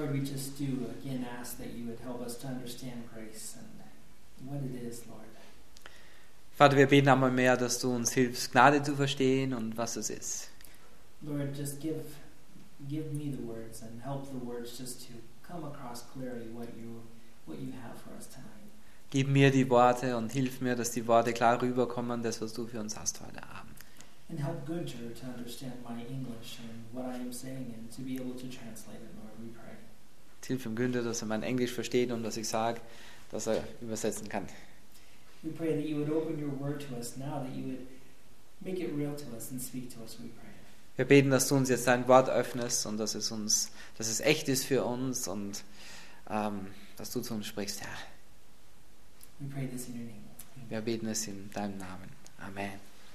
Lord, we just do again ask that you would help us to understand grace and what it is, Lord. Vater, wir beten einmal mehr, dass du uns hilfst, Gnade zu verstehen und was es ist. Lord, just give me the words and help the words just to come across clearly what you have for us tonight. Gib mir die Worte und hilf mir, dass die Worte klar rüberkommen, das, was du für uns hast heute Abend. And help Günther to understand my English and what I am saying and to be able to translate it, Lord, we pray. Hilf ihm Günther, dass er mein Englisch versteht und was ich sage, dass er übersetzen kann. We pray that you would open your word to us now, that you would make it real to us and speak to us, we pray. Wir beten, dass du uns jetzt dein Wort öffnest und dass es echt ist für uns und dass du zu uns sprichst, Herr. We pray this in your name. Amen. Wir beten es in deinem Namen. Amen.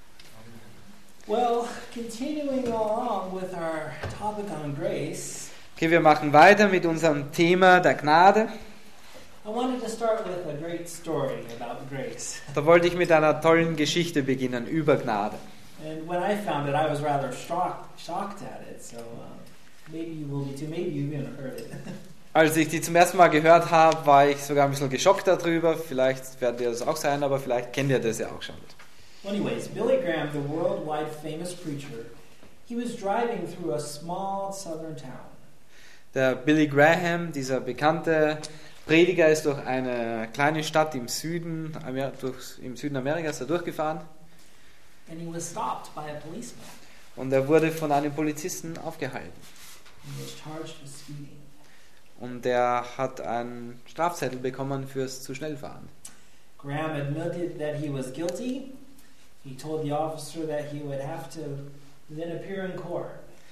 Well, continuing along with our topic on grace, Okay, wir machen weiter mit unserem Thema der Gnade. I wanted to start with a great story about grace. Da wollte ich mit einer tollen Geschichte beginnen über Gnade. And when I found it, I was rather shocked at it. So maybe you will be too. Maybe you've even heard it. Als ich die zum ersten Mal gehört habe, war ich sogar ein bisschen geschockt darüber. Vielleicht werdet ihr das auch sein, aber vielleicht kennt ihr das ja auch schon. Anyways, Billy Graham, the worldwide famous preacher, he was driving through a small southern town. Der Billy Graham, dieser bekannte Prediger, ist durch eine kleine Stadt im Süden Amerikas da durchgefahren. And he was stopped by a policeman. Und er wurde von einem Polizisten aufgehalten. He was charged with speeding. Und er hat einen Strafzettel bekommen fürs zu schnell fahren. Graham admitted that he was guilty. He told the officer that he would have to then appear in court.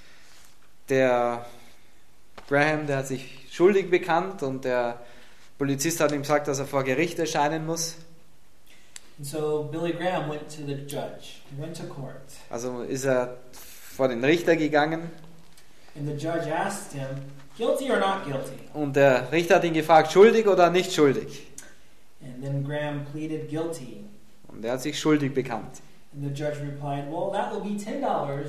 Der Graham, der hat sich schuldig bekannt und der Polizist hat ihm gesagt, dass er vor Gericht erscheinen muss. And so Billy Graham went to the judge. He went to court. Also ist er vor den Richter gegangen And the judge asked him, guilty or not guilty? und der Richter hat ihn gefragt, schuldig oder nicht schuldig? And then Graham pleaded guilty. Und er hat sich schuldig bekannt. And the judge replied, well, that will be $10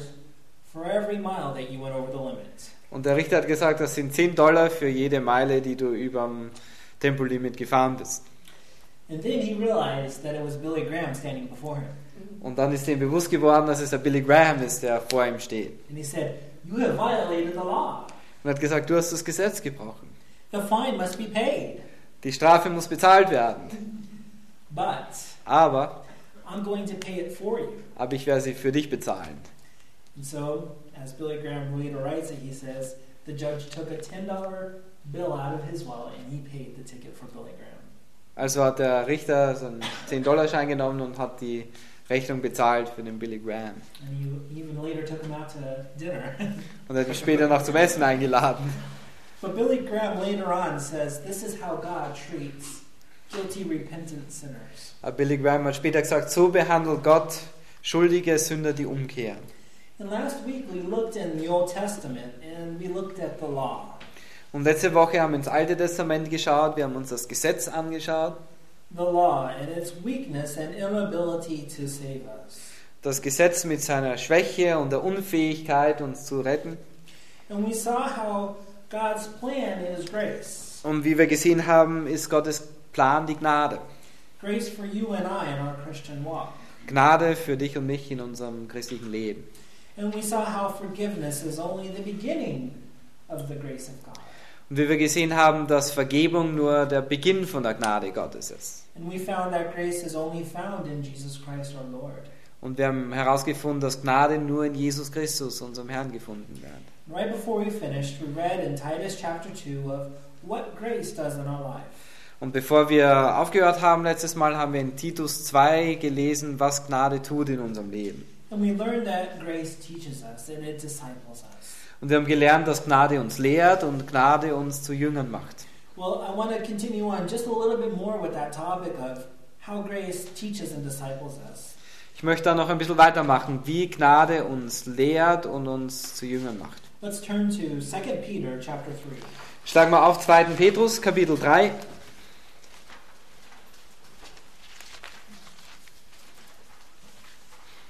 for every mile that you went over the limit. Und der Richter hat gesagt, das sind $10 für jede Meile, die du überm Tempolimit gefahren bist. And then he realized that it was Billy Graham standing before him. Und dann ist ihm bewusst geworden, dass es der Billy Graham ist, der vor ihm steht. And he said, you have violated the law. Und hat gesagt, du hast das Gesetz gebrochen. The fine must be paid. Die Strafe muss bezahlt werden. But Aber I'm going to pay it for you. ich werde sie für dich bezahlen. And so, as Billy Graham later writes it, he says, the judge took a $10 bill out of his wallet and he paid the ticket for Billy Graham. Also hat der Richter so einen $10-Schein genommen und hat die Rechnung bezahlt für den Billy Graham. And he even later took him out to dinner. Und er hat ihn später noch zum Essen eingeladen. But Billy Graham later on says, this is how God treats guilty, repentant sinners. Aber Billy Graham hat später gesagt, so behandelt Gott schuldige Sünder, die umkehren. And last week we looked in the Old Testament and we looked at the law. Und letzte Woche haben wir ins Alte Testament geschaut, wir haben uns das Gesetz angeschaut. The law and its weakness and inability to save us. Das Gesetz mit seiner Schwäche und der Unfähigkeit, uns zu retten. And we saw how God's plan is grace. Und wie wir gesehen haben, ist Gottes Plan die Gnade. Grace for you and I in our Christian walk. Gnade für dich und mich in unserem christlichen Leben. And we saw how forgiveness is only the beginning of the grace of God. Und wie wir gesehen haben, dass Vergebung nur der Beginn von der Gnade Gottes ist. And we found that grace is only found in Jesus Christ our Lord. Und wir haben herausgefunden, dass Gnade nur in Jesus Christus, unserem Herrn, gefunden wird. Right before we finished, we read in Titus chapter 2 of what grace does in our life. Und bevor wir aufgehört haben letztes Mal, haben wir in Titus 2 gelesen, was Gnade tut in unserem Leben. And we learned that grace teaches us and it disciples us. Und wir haben gelernt, dass Gnade uns lehrt und Gnade uns zu Jüngern macht. Well, I want to continue on just a little bit more with that topic of how grace teaches and disciples us. Ich möchte da noch ein bisschen weitermachen, wie Gnade uns lehrt und uns zu Jüngern macht. Let's turn to 2 Peter chapter 3. Schlagen wir auf 2. Petrus, Kapitel 3.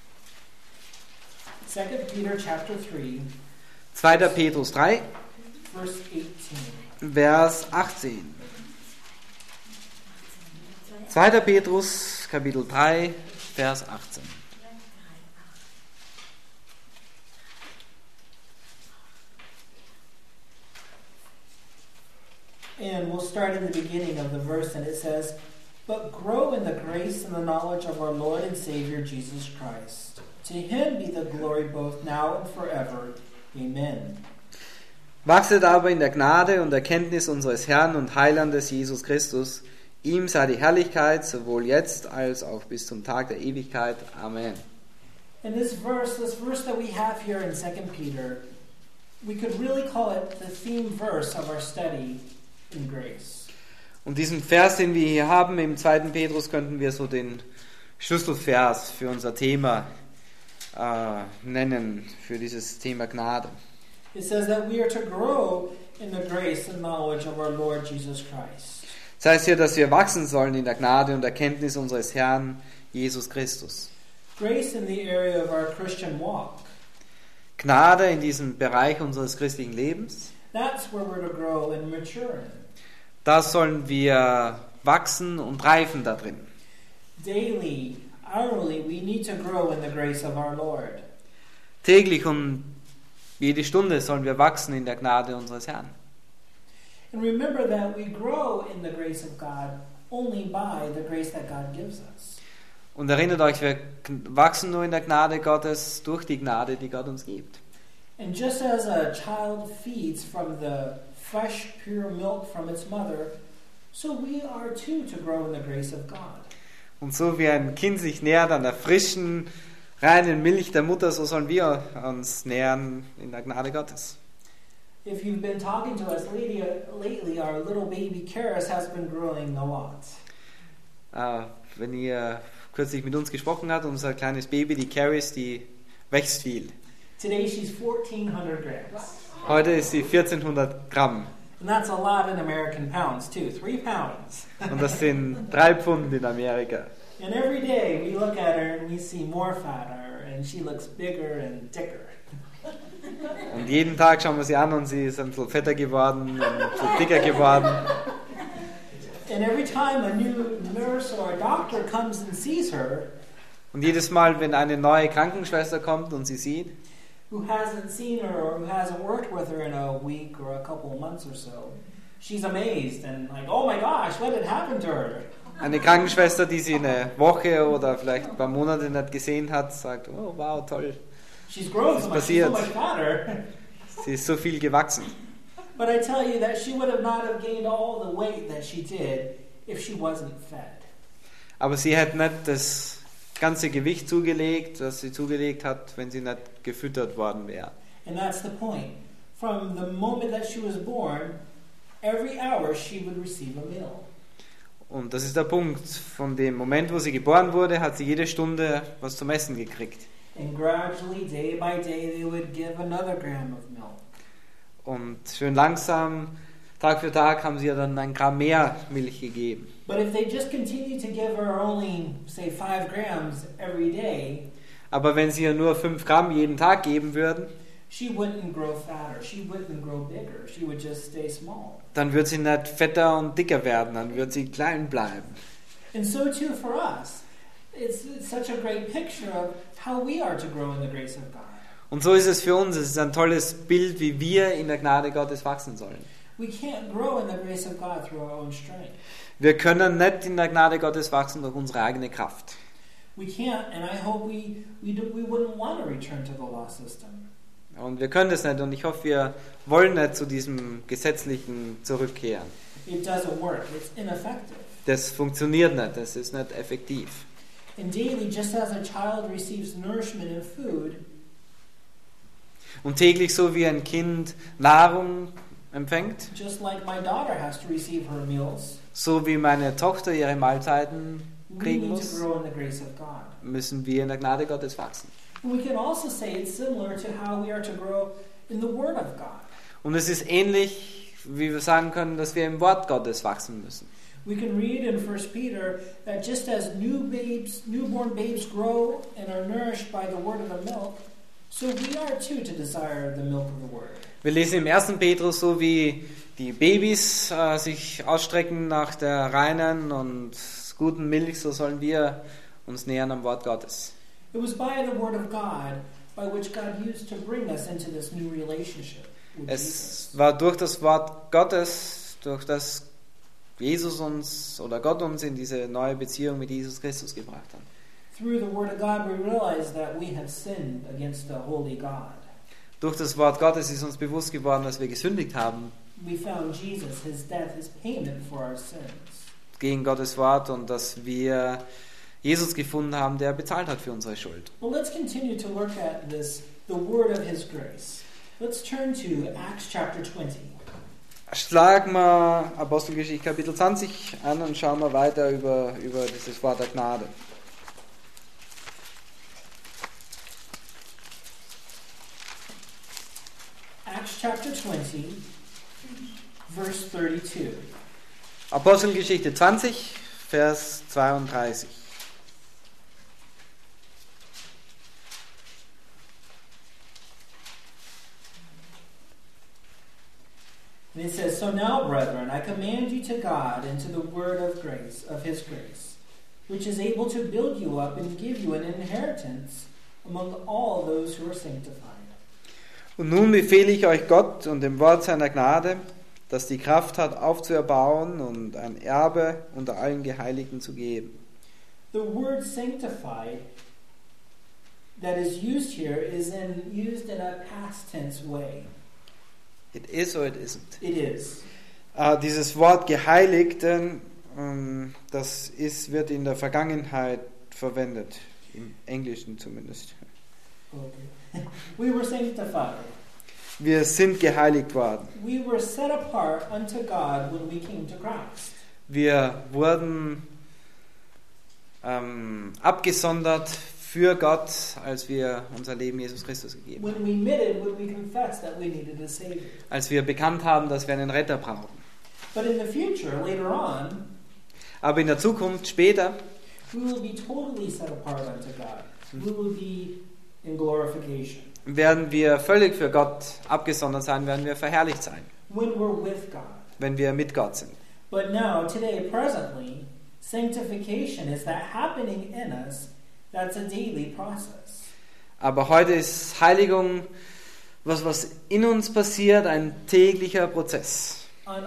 Second Peter chapter 3. 2. Petrus 3. verse 18. Vers 18. 2. Petrus, Kapitel 3, Vers 18. And we'll start in the beginning of the verse, and it says, "But grow in the grace and the knowledge of our Lord and Savior Jesus Christ. To him be the glory both now and forever. Amen." Wachset aber in der Gnade und Erkenntnis unseres Herrn und Heilandes Jesus Christus. Ihm sei die Herrlichkeit, sowohl jetzt als auch bis zum Tag der Ewigkeit. Amen. And this verse that we have here in 2 Peter, we could really call it the theme verse of our study in grace. Und diesen Vers, den wir hier haben im 2. Petrus, könnten wir so den Schlüsselvers für unser Thema nennen, für dieses Thema Gnade. It says that we are to grow in the grace and knowledge of our Lord Jesus Christ. Das heißt hier, dass wir wachsen sollen in der Gnade und Erkenntnis unseres Herrn Jesus Christus. Grace in the area of our Christian walk. Gnade in diesem Bereich unseres christlichen Lebens. That's where we're to grow and mature in. Da sollen wir wachsen und reifen da drin. Daily, hourly, we need to grow in the grace of our Lord. Täglich und jede Stunde sollen wir wachsen in der Gnade unseres Herrn. And remember that we grow in the grace of God only by the grace that God gives us. Und erinnert euch, wir wachsen nur in der Gnade Gottes durch die Gnade, die Gott uns gibt. And just as a child feeds from the fresh, pure milk from its mother, so we are too to grow in the grace of God. Und so wie ein Kind sich nährt an der frischen, reinen Milch der Mutter, so sollen wir uns nähern in der Gnade Gottes. If you've been talking to us lately, our little baby Karis has been growing a lot. Wenn ihr kürzlich mit uns gesprochen habt, unser kleines Baby, die Caris, die wächst viel. Today she's 1,400 grams. Heute ist sie 1400 Gramm. And that's a lot in American pounds too, 3 pounds. Und das sind 3 Pfund in Amerika. And every day we look at her and we see more fat on her, and she looks bigger and thicker. Und jeden Tag schauen wir sie an und sie ist ein bisschen fetter geworden und so dicker geworden. And every time a new nurse or a doctor comes and sees her, und jedes Mal, wenn eine neue Krankenschwester kommt und sie sieht, who hasn't seen her or who hasn't worked with her in a week or a couple of months or so, she's amazed and like, oh my gosh, what had happened to her? Eine Krankenschwester, die sie eine Woche oder vielleicht ein paar Monate nicht gesehen hat, sagt, oh wow, toll. She's grown so much, she's so much fatter. Sie ist so viel gewachsen. But I tell you that she would have not have gained all the weight that she did if she wasn't fed. Aber sie hat nicht das ganze Gewicht zugelegt, das sie zugelegt hat, wenn sie nicht gefüttert worden wäre. And that's the point. From the moment that she was born, every hour she would receive a meal. Und das ist der Punkt. Von dem Moment, wo sie geboren wurde, hat sie jede Stunde was zum Essen gekriegt. And gradually, day by day, they would give another gram of milk. Und schön langsam, Tag für Tag, haben sie ihr dann 1 Gramm mehr Milch gegeben. But if they just continue to give her only, say, 5 grams every day, aber wenn sie ihr nur 5 Gramm jeden Tag geben würden, she wouldn't grow fatter, she wouldn't grow bigger, she would just stay small. Dann wird sie nicht fetter und dicker werden, dann wird sie klein bleiben. And so too for us. It's such a great picture of how we are to grow in the grace of God. Und so ist es für uns. Es ist ein tolles Bild, wie wir in der Gnade Gottes wachsen sollen. We can't grow in the grace of God through our own strength. Wir können nicht in der Gnade Gottes wachsen durch unsere eigene Kraft. We can't, and I hope we wouldn't want to return to the law system. Und wir können das nicht. Und ich hoffe, wir wollen nicht zu diesem Gesetzlichen zurückkehren. It doesn't work. It's ineffective. Das funktioniert nicht. Das ist nicht effektiv. And daily, just as a child receives nourishment and food, und täglich, so wie ein Kind Nahrung empfängt, just like my daughter has to receive her meals, so wie meine Tochter ihre Mahlzeiten we kriegen need muss, to grow in the grace of God. müssen wir in der Gnade Gottes wachsen. And we can also say it's similar to how we are to grow in the Word of God. Und es ist ähnlich, wie wir sagen können, dass wir im Wort Gottes wachsen müssen. We can read in 1 Peter that just as newborn babes grow and are nourished by the word of the milk, so we are too to desire the milk of the word. Wir lesen im 1. Petrus, so wie die Babys sich ausstrecken nach der reinen und guten Milch, so sollen wir uns nähern am Wort Gottes. It was by the word of God by which God used to bring us into this new relationship with Jesus. Es war durch das Wort Gottes, durch das Jesus uns oder Gott uns in diese neue Beziehung mit Jesus Christus gebracht hat. Through the word of God we realize that we have sinned against the holy God. Durch das Wort Gottes ist uns bewusst geworden, dass wir gesündigt haben We found Jesus, his death, his payment for our sins. gegen Gottes Wort und dass wir Jesus gefunden haben, der bezahlt hat für unsere Schuld. Well, let's continue to look at this, the word of his grace. Let's turn to Acts chapter 20. Schlagen wir Apostelgeschichte Kapitel 20 an und schauen wir weiter über dieses Wort der Gnade. Acts chapter 20, verse 32. Apostelgeschichte 20, Vers 32. And it says, "So now, brethren, I command you to God and to the word of grace, of his grace, which is able to build you up and give you an inheritance among all those who are sanctified." Und nun befehle ich euch Gott und dem Wort seiner Gnade, das die Kraft hat, aufzuerbauen und ein Erbe unter allen Geheiligten zu geben. The word sanctified that is used here is used in a past tense way. It is or it isn't. It is. Dieses Wort Geheiligten, wird in der Vergangenheit verwendet, im Englischen zumindest. Okay. We were sanctified. Wir sind geheiligt worden. We were set apart unto God when we came to Christ. Wir wurden abgesondert für Gott, als wir unser Leben Jesus Christus gegeben haben. When we confessed that we needed a Savior. Als wir bekannt haben, dass wir einen Retter brauchen. But in the future, later on, Aber in der Zukunft, später, we will be totally set apart unto God. We will be in glorification. werden wir völlig für Gott abgesondert sein, werden wir verherrlicht sein, When we're with God. wenn wir mit Gott sind. But now, today, presently, sanctification is that happening in us. That's a daily process. Aber heute ist Heiligung, was in uns passiert, ein täglicher Prozess. An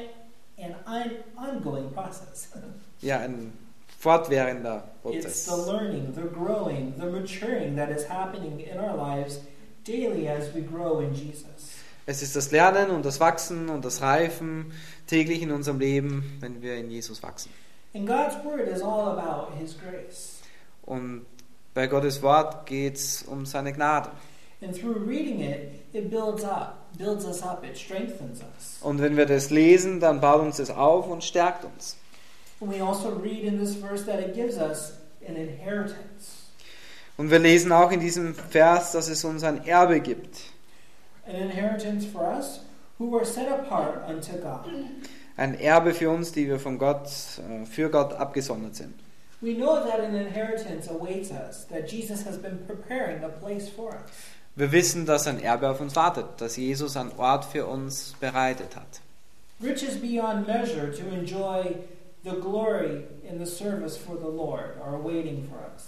ongoing process. Ja, ein fortwährender It's Prozess. the learning, the growing, the maturing that is happening in our lives daily as we grow in Jesus. Es ist das Lernen und das Wachsen und das Reifen täglich in unserem Leben, wenn wir in Jesus wachsen. And God's word is all about his grace. Und bei Gottes Wort geht es um seine Gnade. And through reading it, it builds us up, it strengthens us. Und wenn wir das lesen, dann baut uns das auf und stärkt uns. And we also read in this verse that it gives us an inheritance. Und wir lesen auch in diesem Vers, dass es uns ein Erbe gibt. An inheritance for us who are set apart unto God. Ein Erbe für uns, die wir von Gott, für Gott abgesondert sind. We know that an inheritance awaits us, that Jesus has been preparing a place for us. Wir wissen, dass ein Erbe auf uns wartet, dass Jesus einen Ort für uns bereitet hat. Riches beyond measure to enjoy the glory in the service for the Lord are waiting for us.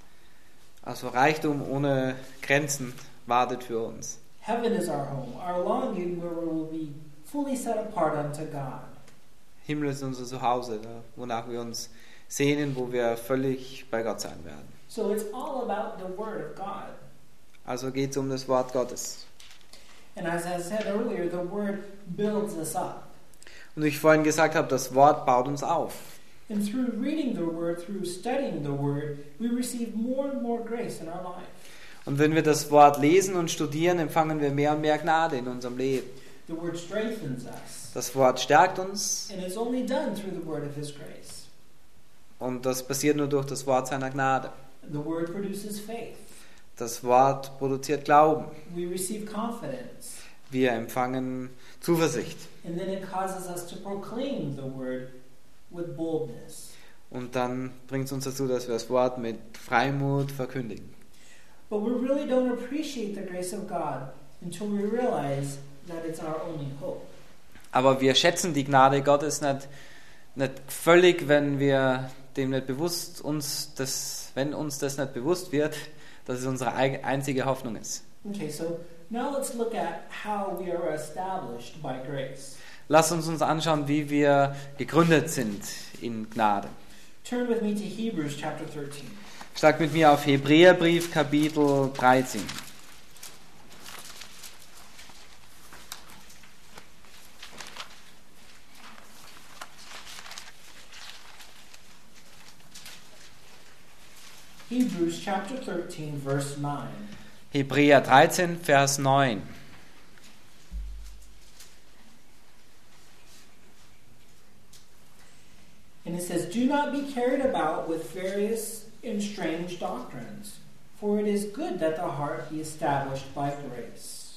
Also Reichtum ohne Grenzen wartet für uns. Heaven is our home, our longing where we will be fully set apart unto God. Himmel ist unser Zuhause, wonach wir uns sehnen, wo wir völlig bei Gott sein werden. So it's all about the Word of God. Also geht es um das Wort Gottes. And as I said earlier, the Word builds us up. Und wie ich vorhin gesagt habe, das Wort baut uns auf. And through reading the Word, through studying the Word, we receive more and more grace in our life. Und wenn wir das Wort lesen und studieren, empfangen wir mehr und mehr Gnade in unserem Leben. The Word strengthens us. Das Wort stärkt uns And it's only done through the Word of His grace. und das passiert nur durch das Wort seiner Gnade. The Word produces faith. Das Wort produziert Glauben. We receive confidence. Wir empfangen Zuversicht. And then it causes us to proclaim the Word with boldness. Und dann bringt es uns dazu, dass wir das Wort mit Freimut verkündigen. But we really don't appreciate the grace of God until we realize that it's our only hope. Aber wir schätzen die Gnade Gottes nicht völlig, wenn wir dem nicht bewusst wenn uns das nicht bewusst wird, dass es unsere einzige Hoffnung ist. Okay, so now let's look at how we are established by grace. Lass uns anschauen, wie wir gegründet sind in Gnade. Turn with me to Hebrews chapter 13. Schlag mit mir auf Hebräerbrief Kapitel 13. Hebrews chapter 13 verse 9. Hebräer 13, Vers 9. And it says, "Do not be carried about with various and strange doctrines, for it is good that the heart be established by grace."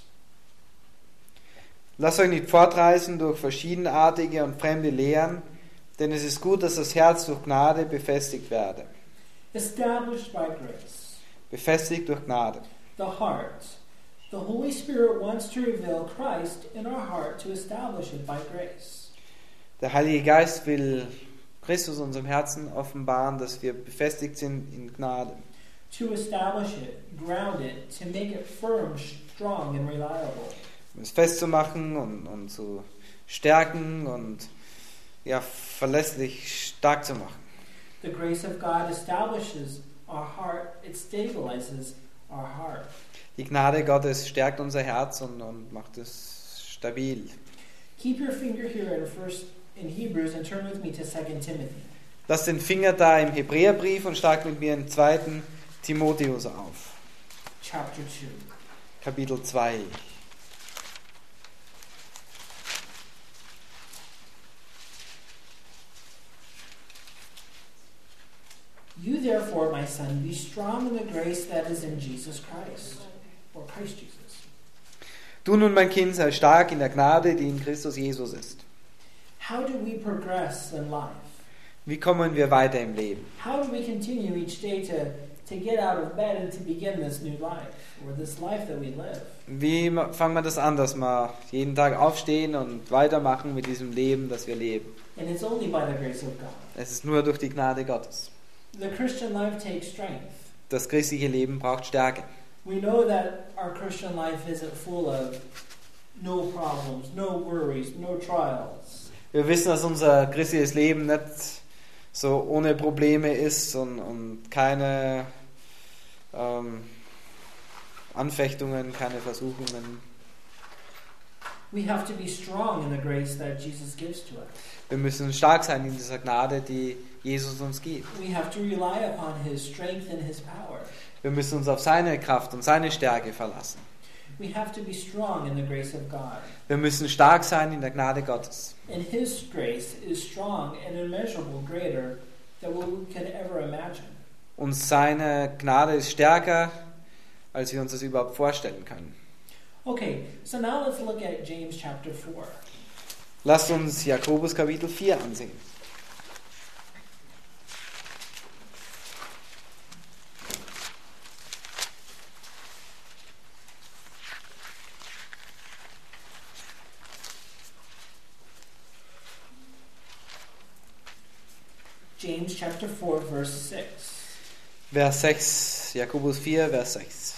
Lasst euch nicht fortreißen durch verschiedenartige und fremde Lehren, denn es ist gut, dass das Herz durch Gnade befestigt werde. Established by grace. Befestigt durch Gnade. The heart. The Holy Spirit wants to reveal Christ in our heart to establish it by grace. Der Heilige Geist will Christus unserem Herzen offenbaren, dass wir befestigt sind in Gnade. To establish it, ground it, to make it firm, strong and reliable. Um es festzumachen und zu stärken und verlässlich stark zu machen. The grace of God establishes our heart, it stabilizes our heart. Die Gnade Gottes stärkt unser Herz und macht es stabil. Keep your finger here in Hebrews and turn with me to 2 Timothy. Lass den Finger da im Hebräerbrief und schlag mit mir im 2. Timotheus auf. Chapter 2. Kapitel 2. You therefore, my son, be strong in the grace that is in Jesus Christ, or Christ Jesus. Du nun, mein Kind, sei stark in der Gnade, die in Christus Jesus ist. How do we progress in life? Wie kommen wir weiter im Leben? How do we continue each day to get out of bed and to begin this new life, or this life that we live? Wie fangen wir das an, dass wir jeden Tag aufstehen und weitermachen mit diesem Leben, das wir leben? And it's only by the grace of God. Es ist nur durch die Gnade Gottes. The Christian life takes strength. Das christliche Leben braucht Stärke. We know that our Christian life isn't full of no problems, no worries, no trials. Wir wissen, dass unser christliches Leben nicht so ohne Probleme ist und keine Anfechtungen, keine Versuchungen. We have to be strong in the grace that Jesus gives to us. Wir müssen stark sein in dieser Gnade, die Jesus uns gibt. We have to rely upon His strength and His power. Wir müssen uns auf seine Kraft und seine Stärke verlassen. We have to be strong in the grace of God. Wir müssen stark sein in der Gnade Gottes. And His grace is strong and immeasurable greater than what we could ever imagine. Und seine Gnade ist stärker, als wir uns das überhaupt vorstellen können. Okay, so now let's look at James chapter 4. Lasst uns Jakobus Kapitel 4 ansehen. James chapter 4 verse 6. Vers 6, Jakobus 4, Vers 6.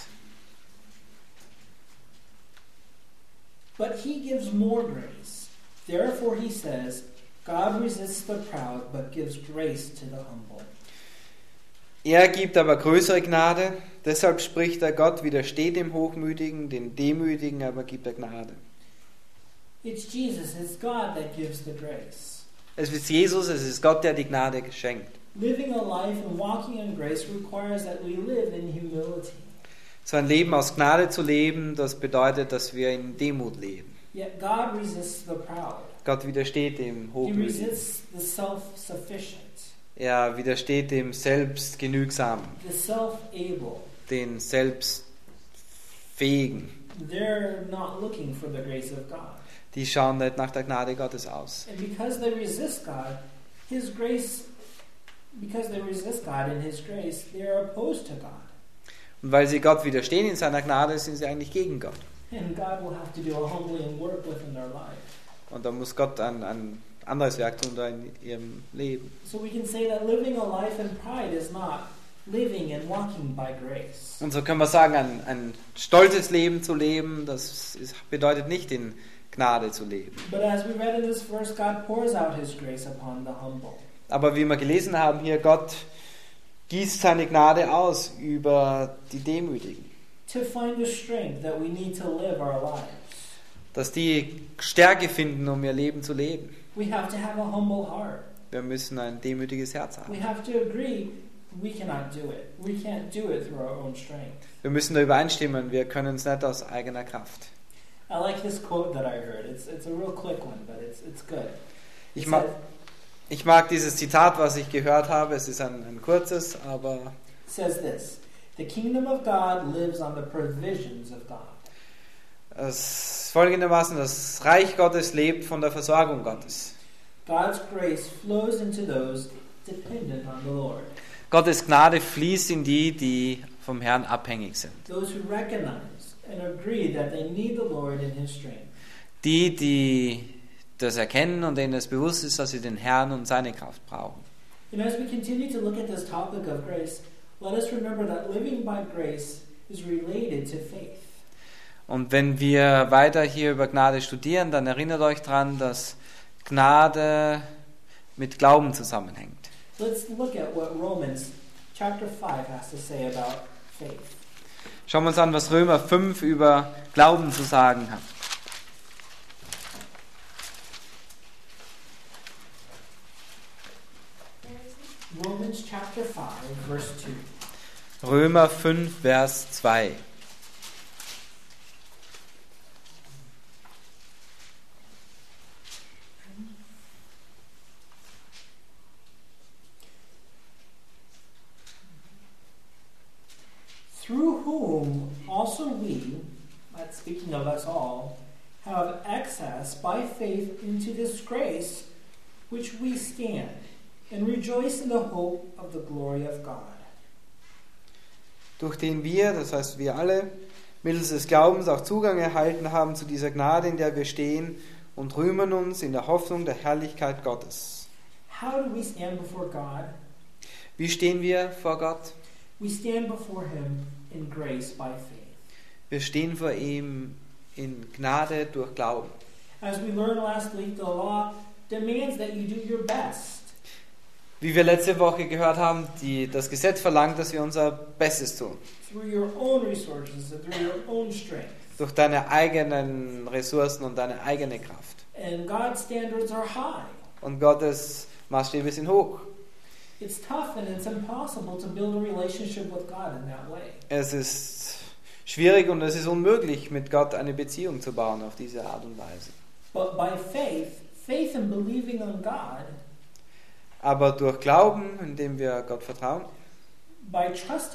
But He gives more grace. Therefore He says, God resists the proud, but gives grace to the humble. Er gibt aber größere Gnade, deshalb spricht er, Gott widersteht dem Hochmütigen, den Demütigen aber gibt er Gnade. It's Jesus, it's God that gives the grace. Es ist Jesus, es ist Gott, der die Gnade geschenkt. Living a life and walking in grace requires that we live in humility. So ein Leben aus Gnade zu leben, das bedeutet, dass wir in Demut leben. Yet God resists the proud. Gott widersteht dem He Hochmütigen. resists the self-sufficient, Er widersteht dem Selbstgenügsamen, the self-able. den Selbstfähigen. They're not looking for the grace of God. Die schauen nicht nach der Gnade Gottes aus. And because they resist God, His grace, because they resist God in His grace, they are opposed to God. Und weil sie Gott widerstehen in seiner Gnade, sind sie eigentlich gegen Gott. And God will have to do a humbling work within their life. Und da muss Gott ein anderes Werk tun da in ihrem Leben. So we can say that living a life in pride is not living and walking by grace. Und so können wir sagen, ein stolzes Leben zu leben, bedeutet nicht in Gnade zu leben. But as we read in this verse, God pours out His grace upon the humble. Aber wie wir gelesen haben hier, Gott gießt seine Gnade aus über die Demütigen. To find the strength that we need to live our lives. Dass die Stärke finden, um ihr Leben zu leben. We have to have a humble heart. Wir müssen ein demütiges Herz haben. We have to agree we cannot do it. We can't do it through our own strength. Wir müssen da übereinstimmen, wir können es nicht aus eigener Kraft. I like this quote that I heard. It's a real quick one, but it's good. Ich mag dieses Zitat, was ich gehört habe. Es ist ein kurzes, aber It says this: The kingdom of God lives on the provisions of God. es folgendermaßen: Das Reich Gottes lebt von der Versorgung Gottes. God's grace flows into those dependent on the Lord. Gottes Gnade fließt in die vom Herrn abhängig sind. Those who recognize and agree that they need the Lord in His strength. Die das erkennen und denen es bewusst ist, dass sie den Herrn und seine Kraft brauchen. And as we continue to look at this topic of grace, let us remember that living by grace is related to faith. Und wenn wir weiter hier über Gnade studieren, dann erinnert euch daran, dass Gnade mit Glauben zusammenhängt. Let's look at what Romans chapter 5 has to say about faith. Schauen wir uns an, was Römer 5 über Glauben zu sagen hat. Romans chapter 5, verse 2. Römer 5, Vers 2. Through whom also we, that's speaking of us all, have access by faith into this grace which we stand, and rejoice in the hope of the glory of God. Durch den wir, das heißt wir alle, mittels des Glaubens auch Zugang erhalten haben zu dieser Gnade, in der wir stehen, und rühmen uns in der Hoffnung der Herrlichkeit Gottes. How do we stand before God? Wie stehen wir vor Gott? We stand before Him in grace by faith. Wir stehen vor ihm in Gnade durch Glauben. As we learned last week, the law demands that you do your best. Wie wir letzte Woche gehört haben, das Gesetz verlangt, dass wir unser Bestes tun. Through your own resources and through your own strength. Durch deine eigenen Ressourcen und deine eigene Kraft. And God's standards are high. Und Gottes Maßstäbe sind hoch. It's tough and it's impossible to build a relationship with God in that way. Es ist schwierig und es ist unmöglich, mit Gott eine Beziehung zu bauen auf diese Art und Weise. But by faith in believing on God, Aber durch Glauben, indem wir Gott vertrauen, by trusting